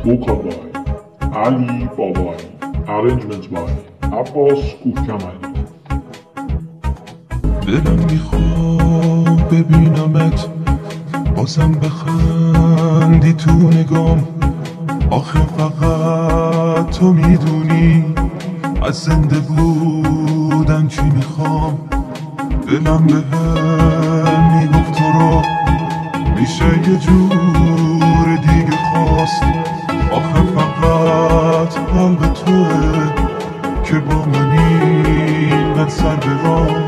vocal by Ali Babani, arrangements by Abbas Koukhamani. دلم میخوام ببینمت بازم بخندی تو نگام، آخه فقط تو میدونی از زنده بودن چی میخوام. دلم بهم میگفت تو رو میشه یه جور دیگه خواست، آخه فقط قلب توه که با من اینقدر سر به راه.